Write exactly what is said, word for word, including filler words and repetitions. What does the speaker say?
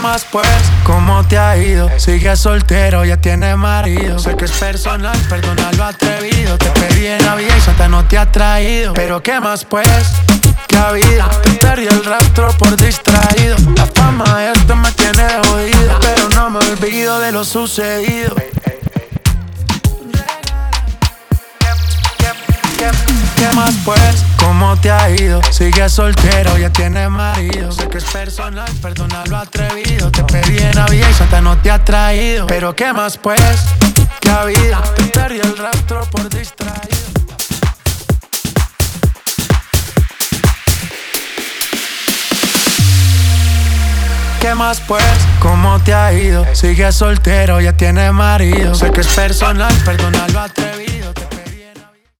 más pues? ¿Cómo te ha ido? Sigues soltero, ya tienes marido. Sé que es personal, perdona lo atrevido. Te pedí en la vida y Santa no te ha traído. Pero ¿qué más pues? ¿Qué ha habido? Te perdí el rastro por distraído. La fama de esto me tiene jodido, pero no me olvido de lo sucedido. ¿Qué más pues? ¿Cómo te ha ido? Sigues soltero, ya tienes marido. Sé que es personal, perdona lo atrevido. Te pedí en Navidad y Santa no te ha traído. Pero ¿qué más pues? ¿Qué ha habido? Te perdí el rastro por distraído. ¿Qué más pues? ¿Cómo te ha ido? Sigues soltero, ya tienes marido. Sé que es personal, perdona lo atrevido.